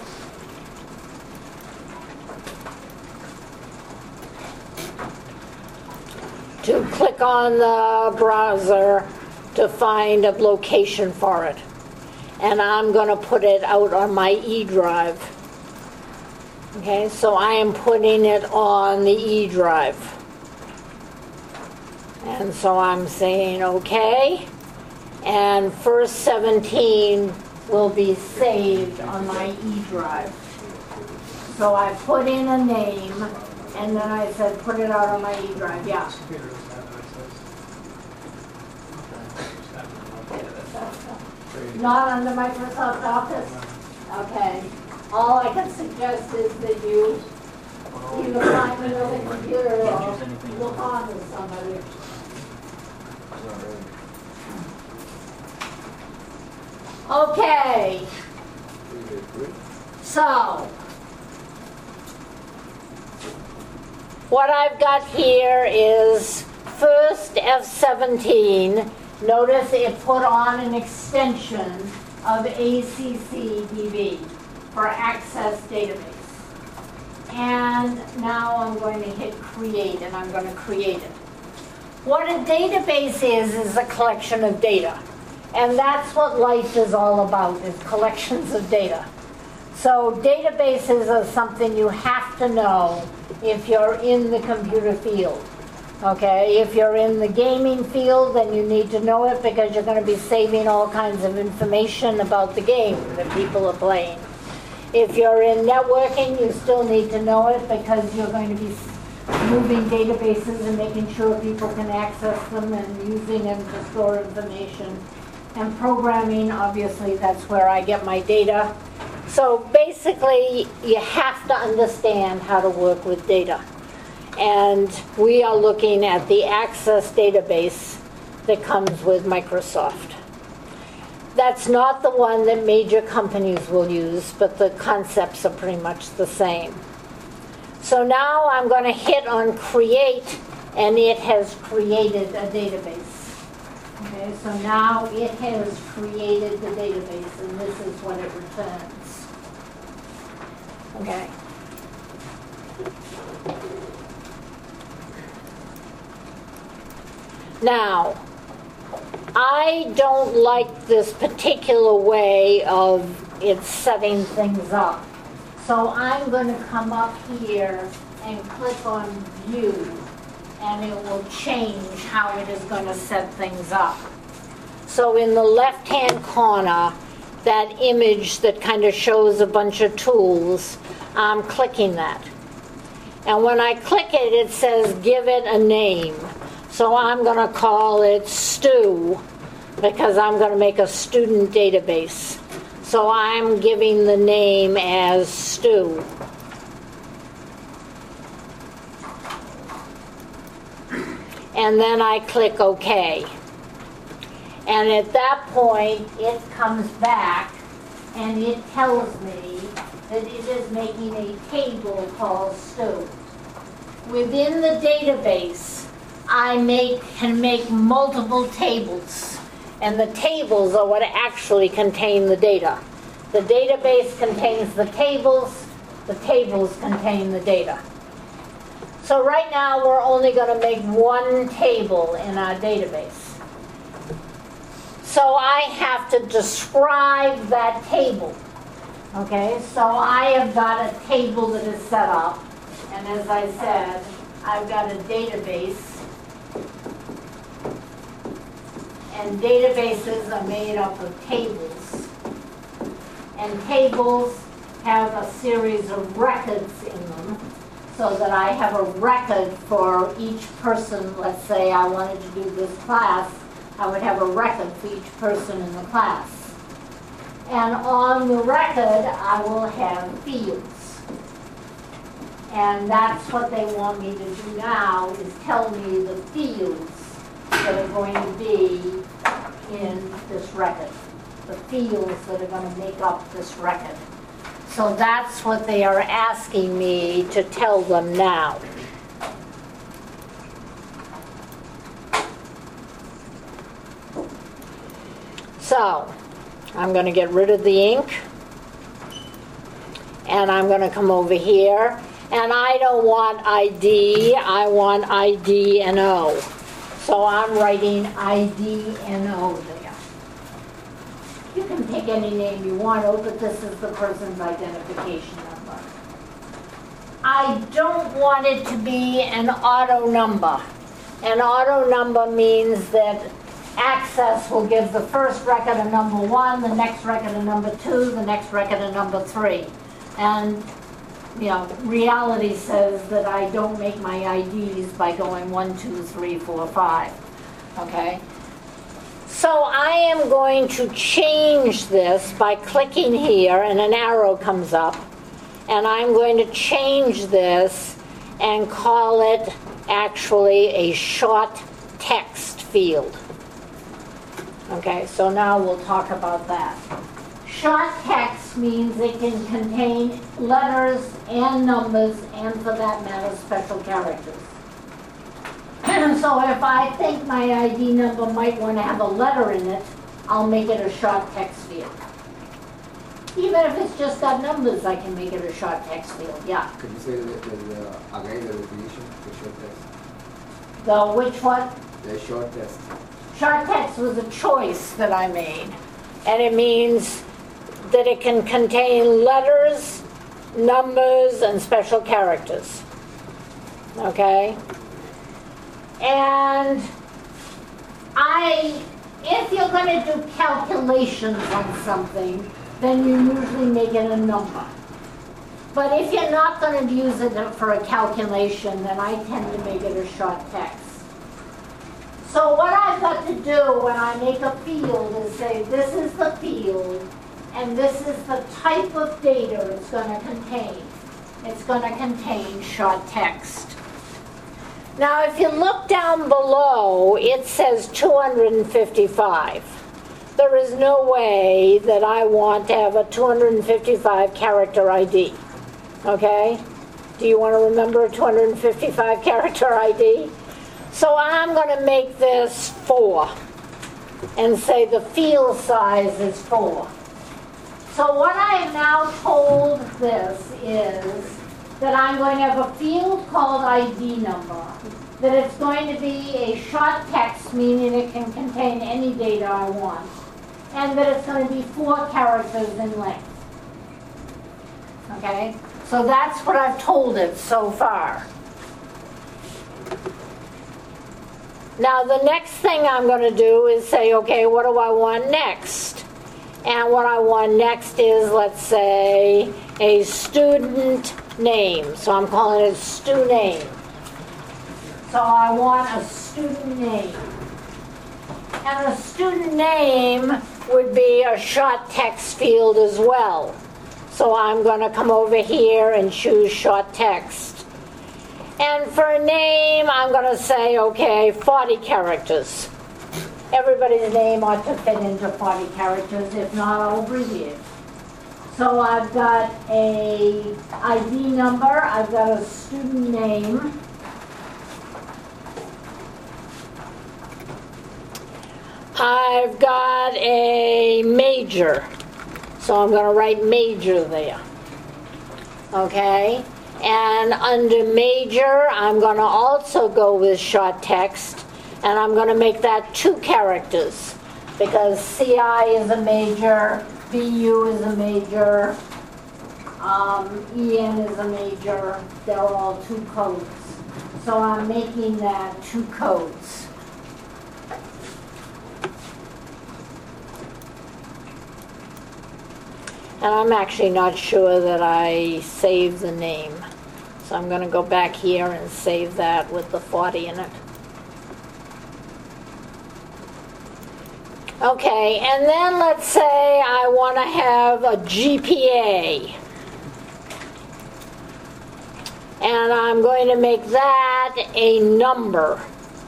to click on the browser to find a location for it. And I'm going to put it out on my E drive. Okay, so I am putting it on the E drive. And so I'm saying okay. And First seventeen will be saved on my E drive. So I put in a name, and then I said put it out on my E drive. Yeah.
This computer doesn't have access.
Not under Microsoft Office? Okay. All I can suggest is that you either find another computer or look on with somebody. Okay. So, what I've got here is First F seventeen. Notice it put on an extension of A C C D B for Access Database. And now I'm going to hit Create, and I'm going to create it. What a database is, is a collection of data. And that's what life is all about, is collections of data. So databases are something you have to know if you're in the computer field. Okay, if you're in the gaming field, then you need to know it because you're going to be saving all kinds of information about the game that people are playing. If you're in networking, you still need to know it because you're going to be moving databases and making sure people can access them and using them to store information. And programming, obviously, that's where I get my data. So basically, you have to understand how to work with data. And we are looking at the Access database that comes with Microsoft. That's not the one that major companies will use, but the concepts are pretty much the same. So now I'm going to hit on Create, and it has created a database. Okay, so now it has created the database, and this is what it returns. Okay. Now, I don't like this particular way of it setting things up. So I'm going to come up here and click on View, and it will change how it is going to set things up. So in the left-hand corner, that image that kind of shows a bunch of tools, I'm clicking that. And when I click it, it says give it a name. So I'm going to call it Stew, because I'm going to make a student database. So I'm giving the name as Stew. And then I click OK. And at that point, it comes back and it tells me that it is making a table called Stew. Within the database, I make, can make multiple tables. And the tables are what actually contain the data. The database contains the tables, the tables contain the data. So right now we're only going to make one table in our database. So I have to describe that table. Okay, so I have got a table that is set up, and as I said, I've got a database. And databases are made up of tables. And tables have a series of records in them, so that I have a record for each person. Let's say I wanted to do this class, I would have a record for each person in the class. And on the record, I will have fields. And that's what they want me to do now, is tell me the fields that are going to be in this record, the fields that are going to make up this record. So that's what they are asking me to tell them now. So, I'm going to get rid of the ink. And I'm going to come over here. And I don't want I D, I want I D N O. So I'm writing I D N O there. You can pick any name you want, oh, but this is the person's identification number. I don't want it to be an auto number. An auto number means that Access will give the first record a number one, the next record a number two, the next record a number three. And, you know, reality says that I don't make my I Ds by going one, two, three, four, five. Okay? So I am going to change this by clicking here, and an arrow comes up. And I'm going to change this and call it actually a short text field. Okay, so now we'll talk about that. Short text means it can contain letters and numbers and, for that matter, special characters. So if I think my I D number might want to have a letter in it, I'll make it a short text field. Even if it's just got numbers, I can make it a short text field, yeah.
Could you say that, that, uh, again, the definition, the short text?
The which one?
The short text.
Short text was a choice that I made. And it means that it can contain letters, numbers, and special characters. Okay? And I, if you're going to do calculations on something, then you usually make it a number. But if you're not going to use it for a calculation, then I tend to make it a short text. So what I've got to do when I make a field is say, this is the field, and this is the type of data it's going to contain. It's going to contain short text. Now, if you look down below, it says two hundred fifty-five. There is no way that I want to have a two hundred fifty-five character I D. Okay? Do you want to remember a two hundred fifty-five character I D? So I'm going to make this four and say the field size is four. So what I have now told this is that I'm going to have a field called I D number, that it's going to be a short text, meaning it can contain any data I want, and that it's going to be four characters in length. Okay? So that's what I've told it so far. Now the next thing I'm going to do is say, okay, what do I want next? And what I want next is, let's say, a student name. So I'm calling it stu name. So I want a student name. And a student name would be a short text field as well. So I'm going to come over here and choose short text. And for a name, I'm going to say, okay, forty characters. Everybody's name ought to fit into forty characters. If not, I'll abbreviate. So I've got a I D number. I've got a student name. I've got a major. So I'm going to write major there. Okay? And under major, I'm going to also go with short text, and I'm going to make that two characters, because C I is a major, B U is a major, um, E N is a major. They're all two codes. So I'm making that two codes. And I'm actually not sure that I saved the name. So I'm going to go back here and save that with the forty in it. Okay, and then let's say I want to have a G P A. And I'm going to make that a number.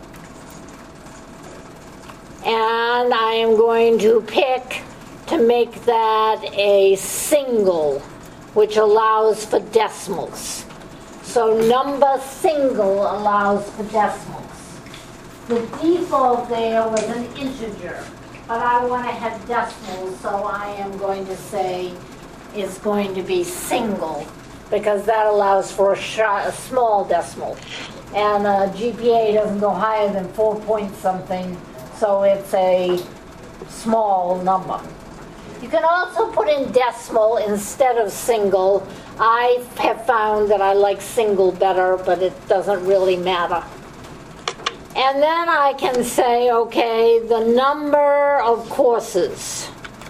And I am going to pick to make that a single, which allows for decimals. So number single allows for decimals. The default there was an integer. but I want to have decimals, so I am going to say it's going to be single, because that allows for a, sh- a small decimal. And a G P A doesn't go higher than four point something, so it's a small number. You can also put in decimal instead of single. I have found that I like single better, but it doesn't really matter. And then I can say, okay, the number of courses.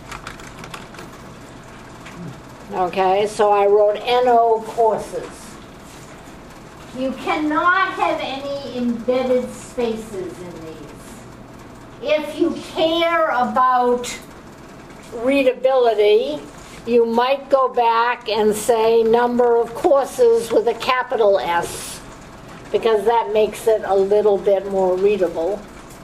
Okay, so I wrote N O courses. You cannot have any embedded spaces in these. If you care about readability, you might go back and say number of courses with a capital S, because that makes it a little bit more readable.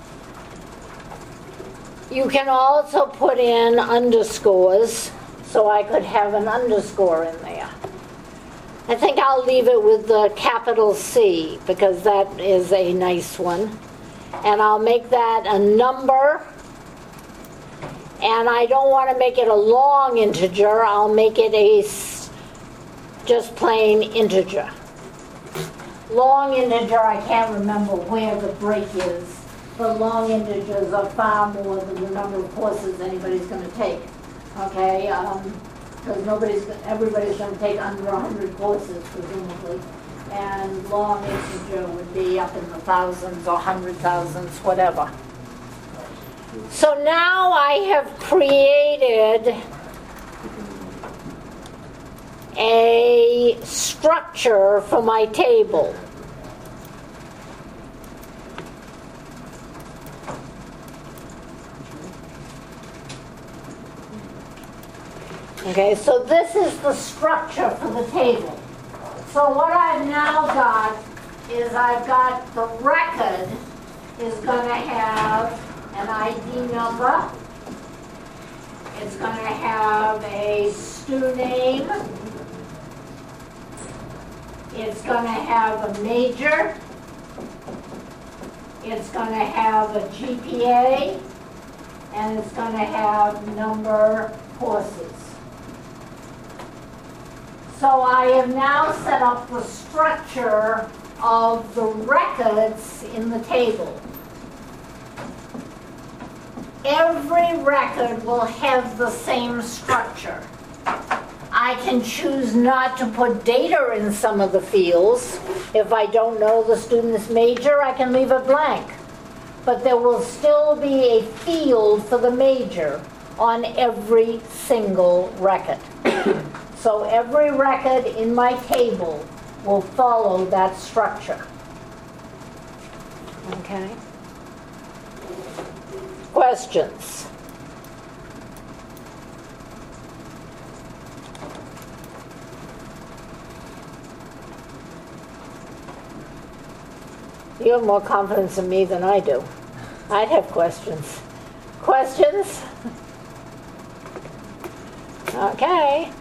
You can also put in underscores, so I could have an underscore in there. I think I'll leave it with the capital C, because that is a nice one. And I'll make that a number. And I don't want to make it a long integer. I'll make it a s- just plain integer. Long integer, I can't remember where the break is, but long integers are far more than the number of courses anybody's going to take. Okay, because nobody's, everybody's going to take under one hundred courses, presumably. And long integer would be up in the thousands or hundred thousands, whatever. So now I have created a structure for my table. Okay, so this is the structure for the table. So what I've now got is I've got the record is going to have an I D number. It's going to have a stu name. It's going to have a major. It's going to have a G P A. And it's going to have number courses. So I have now set up the structure of the records in the table. Every record will have the same structure. I can choose not to put data in some of the fields. If I don't know the student's major, I can leave it blank. But there will still be a field for the major on every single record. So every record in my table will follow that structure. Okay? Questions? You have more confidence in me than I do. I'd have questions. Questions? Okay.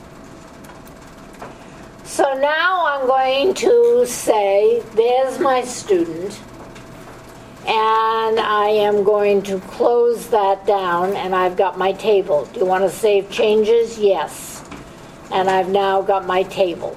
So now I'm going to say, there's my student, and I am going to close that down, and I've got my table. Do you want to save changes? Yes. And I've now got my table.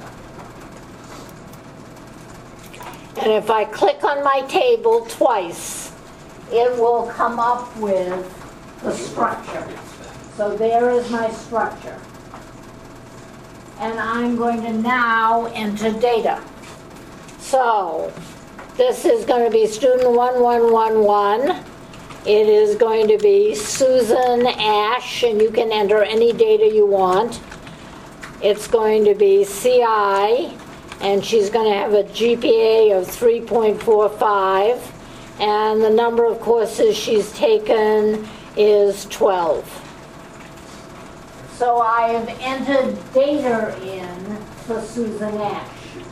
And if I click on my table twice, it will come up with the structure. So there is my structure. And I'm going to now enter data. So this is going to be student one one one one. It is going to be Susan Ash, and you can enter any data you want. It's going to be C I, and she's going to have a G P A of three point four five, and the number of courses she's taken is twelve. So I have entered data in for Susan Ash.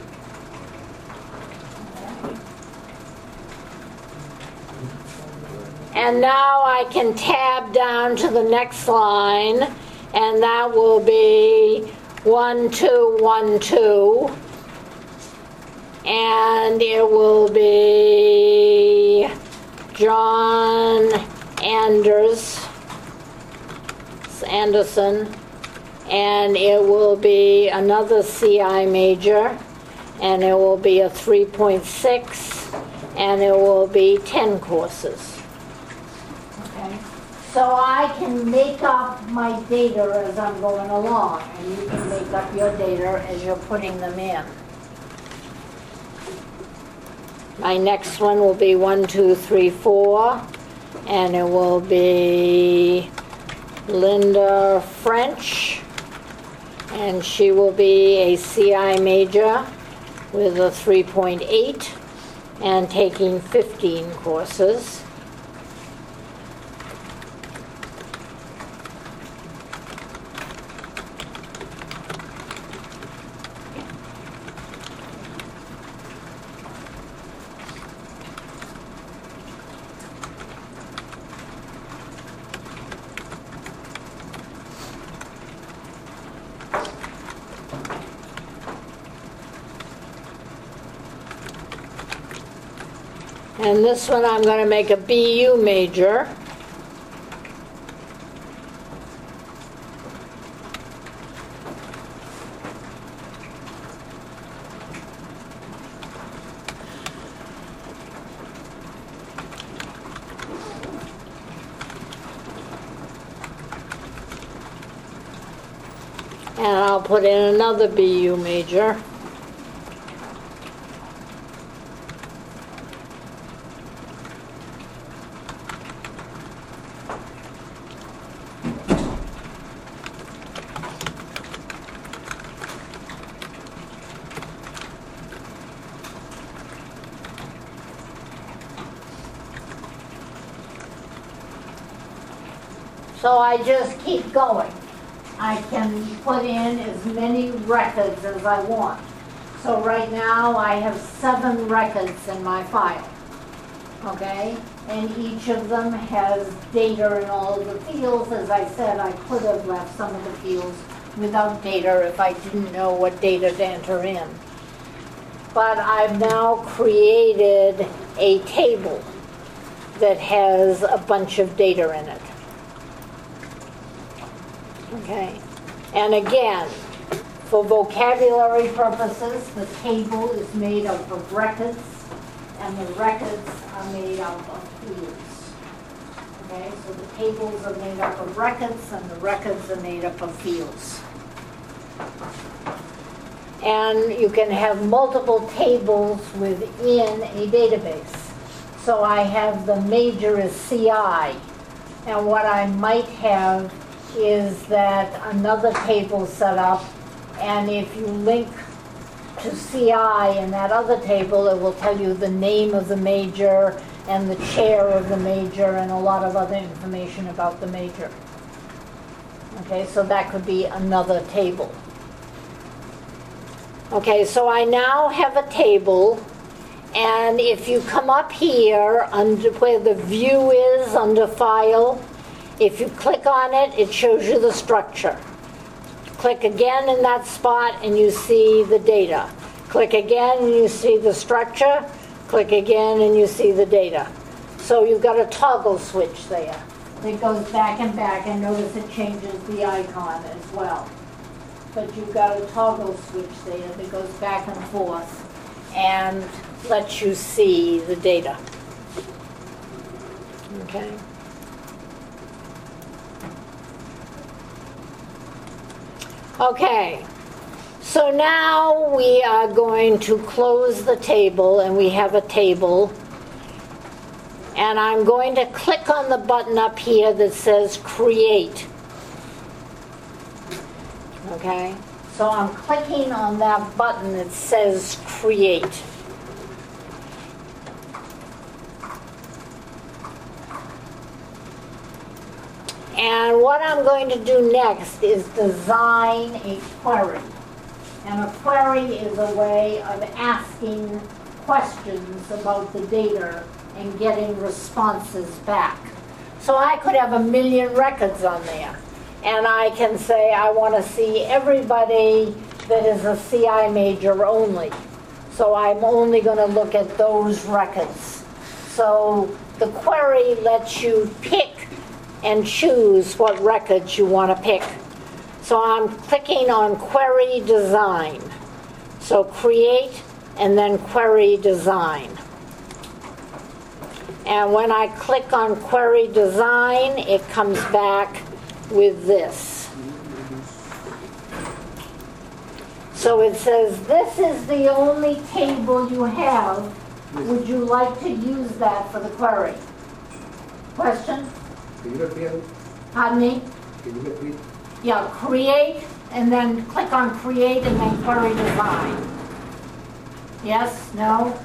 And now I can tab down to the next line, and that will be one two one two. And it will be John Anders. Anderson, and it will be another C I major, and it will be a three point six, and it will be ten courses. Okay? So I can make up my data as I'm going along, and you can make up your data as you're putting them in. My next one will be one, two, three, four, and it will be Linda French, and she will be a C I major with a three point eight and taking fifteen courses. And this one I'm going to make a B U major. And I'll put in another B U major. So I just keep going. I can put in as many records as I want. So right now I have seven records in my file, okay? And each of them has data in all of the fields. As I said, I could have left some of the fields without data if I didn't know what data to enter in. But I've now created a table that has a bunch of data in it. Okay, and again, for vocabulary purposes, the table is made up of records, and the records are made up of fields. Okay, so the tables are made up of records, and the records are made up of fields. And you can have multiple tables within a database. So I have the major as C I, and what I might have is that another table set up, and if you link to C I in that other table, it will tell you the name of the major and the chair of the major and a lot of other information about the major. Okay, so that could be another table. Okay, so I now have a table, and if you come up here under where the view is under File, if you click on it, it shows you the structure. Click again in that spot and you see the data. Click again and you see the structure. Click again and you see the data. So you've got a toggle switch there that goes back and back, and notice it changes the icon as well. But you've got a toggle switch there that goes back and forth and lets you see the data. Okay. Okay, so now we are going to close the table, and we have a table, and I'm going to click on the button up here that says Create. Okay, so I'm clicking on that button that says Create. And what I'm going to do next is design a query. And a query is a way of asking questions about the data and getting responses back. So I could have a million records on there. And I can say I want to see everybody that is a C I major only. So I'm only going to look at those records. So the query lets you pick and choose what records you want to pick. So I'm clicking on Query Design. So create and then Query Design. And when I click on Query Design, it comes back with this. So it says, this is the only table you have. Would you like to use that for the query? Question?
Can you repeat it?
Pardon me?
Can you repeat?
Yeah, create, and then click on create and then query design. Yes? No?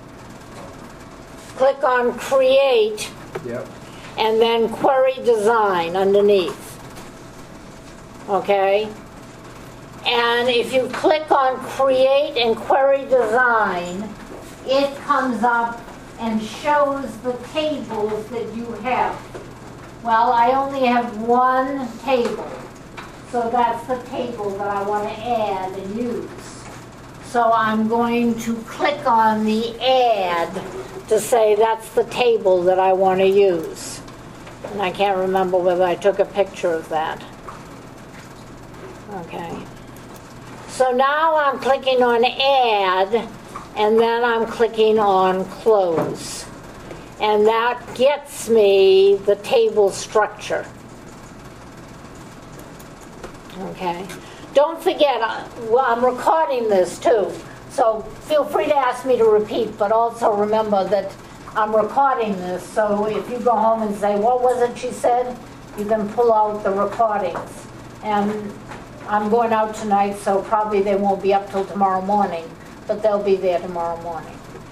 Click on create
Yep.
and then query design underneath. Okay? And if you click on create and query design, it comes up and shows the tables that you have. Well, I only have one table, so that's the table that I want to add and use. So I'm going to click on the add to say that's the table that I want to use. And I can't remember whether I took a picture of that. Okay. So now I'm clicking on add, and then I'm clicking on close. And that gets me the table structure. Okay. Don't forget, uh, well, I'm recording this too, so feel free to ask me to repeat, but also remember that I'm recording this, so if you go home and say, what was it she said? You can pull out the recordings. And I'm going out tonight, so probably they won't be up till tomorrow morning, but they'll be there tomorrow morning.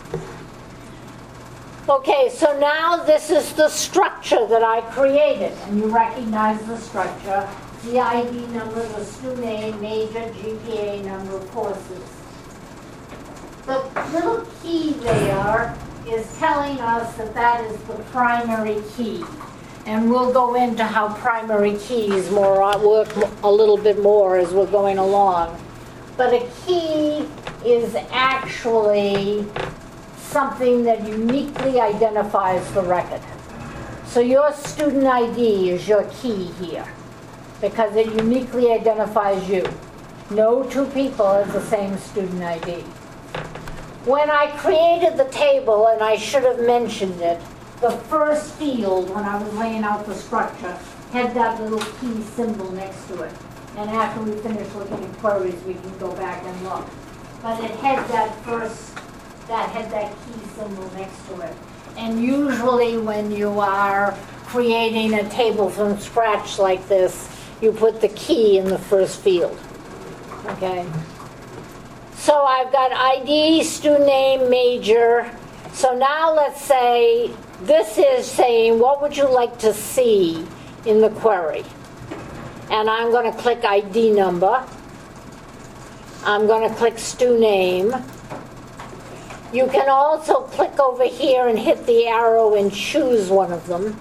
Okay, so now this is the structure that I created, and you recognize the structure. The I D number, the student name, major, G P A, number of courses. The little key there is telling us that that is the primary key. And we'll go into how primary keys more work a little bit more as we're going along. But a key is actually something that uniquely identifies the record. So your student I D is your key here, because it uniquely identifies you. No two people have the same student I D. When I created the table, and I should have mentioned it, the first field, when I was laying out the structure, had that little key symbol next to it. And after we finish looking at queries, we can go back and look. But it had that first, that had that key symbol next to it. And usually when you are creating a table from scratch like this, you put the key in the first field. Okay? So I've got I D, student name, major. So now let's say, this is saying, what would you like to see in the query? And I'm going to click I D number. I'm going to click stu name. You can also click over here and hit the arrow and choose one of them.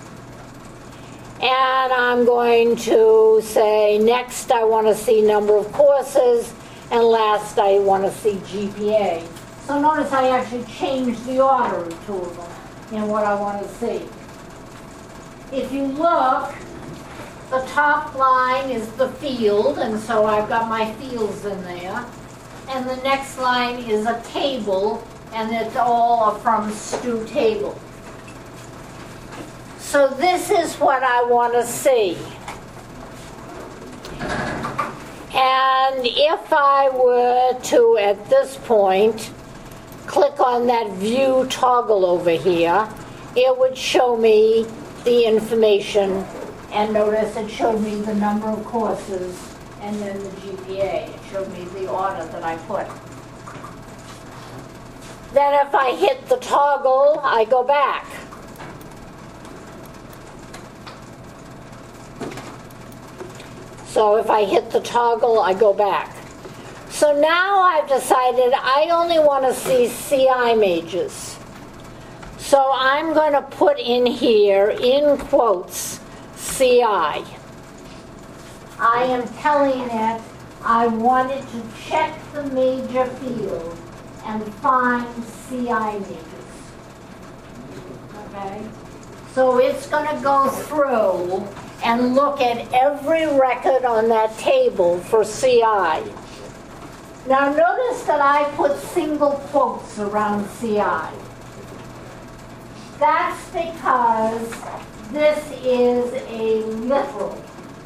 And I'm going to say, next I want to see number of courses, and last I want to see G P A. So notice I actually changed the order of two of them in what I want to see. If you look, the top line is the field, and so I've got my fields in there. And the next line is a table, and it's all from Stu table. So this is what I want to see. And if I were to, at this point, click on that view toggle over here, it would show me the information, and notice it showed me the number of courses and then the G P A. It showed me the order that I put. Then if I hit the toggle, I go back. So if I hit the toggle, I go back. So now I've decided I only want to see C I majors. So I'm going to put in here, in quotes, C I. I am telling it I want it to check the major field and find C I majors. Okay? So it's gonna go through and look at every record on that table for C I. Now notice that I put single quotes around C I. That's because this is a literal.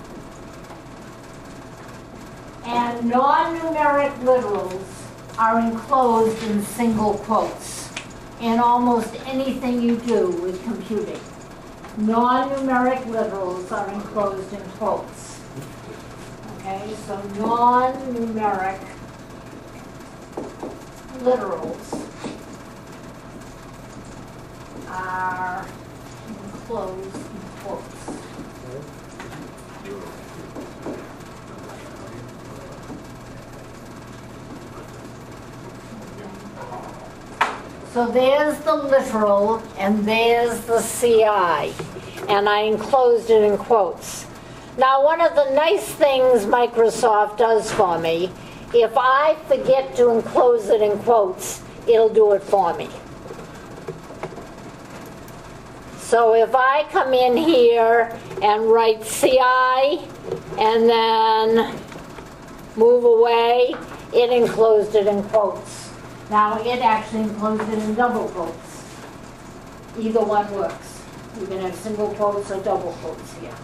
And non-numeric literals are enclosed in single quotes in almost anything you do with computing. Non-numeric literals are enclosed in quotes. Okay, so non-numeric literals are enclosed in quotes. So there's the literal and there's the C I, and I enclosed it in quotes. Now, one of the nice things Microsoft does for me, if I forget to enclose it in quotes, it'll do it for me. So if I come in here and write C I and then move away, it enclosed it in quotes. Now it actually enclosed it in double quotes. Either one works. You can have single quotes or double quotes here.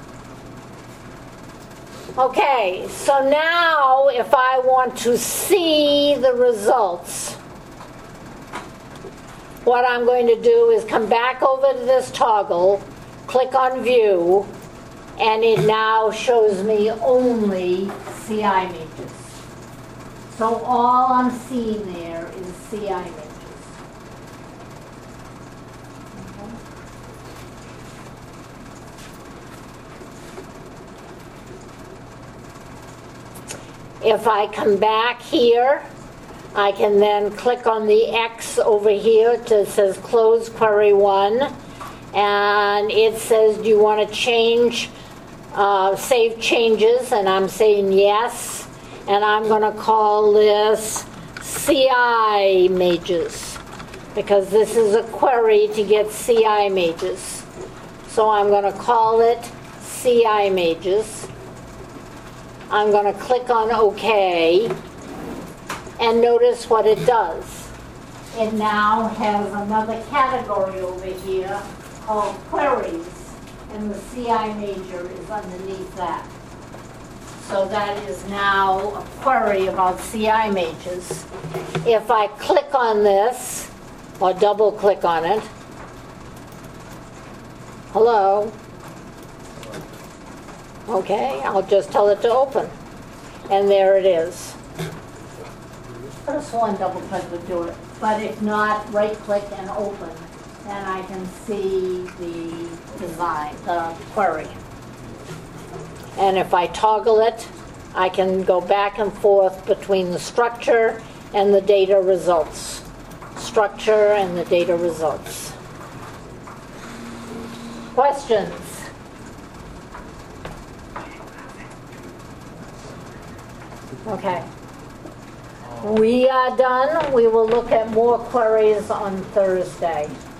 Okay, so now if I want to see the results, what I'm going to do is come back over to this toggle, click on View, and it now shows me only C I images. So all I'm seeing there is C I images. Okay. If I come back here, I can then click on the X over here to says close query one, and it says, do you want to change, uh, save changes? And I'm saying yes. And I'm going to call this C I images because this is a query to get C I images. So I'm going to call it C I images. I'm going to click on OK, and notice what it does. It now has another category over here called queries, and the C I major is underneath that. So that is now a query about C I images. If I click on this, or double click on it, hello? Okay, I'll just tell it to open. And there it is. Just one double click would do it. But if not, right click and open, then I can see the design, the query. And if I toggle it, I can go back and forth between the structure and the data results. Structure and the data results. Questions? Okay. We are done. We will look at more queries on Thursday.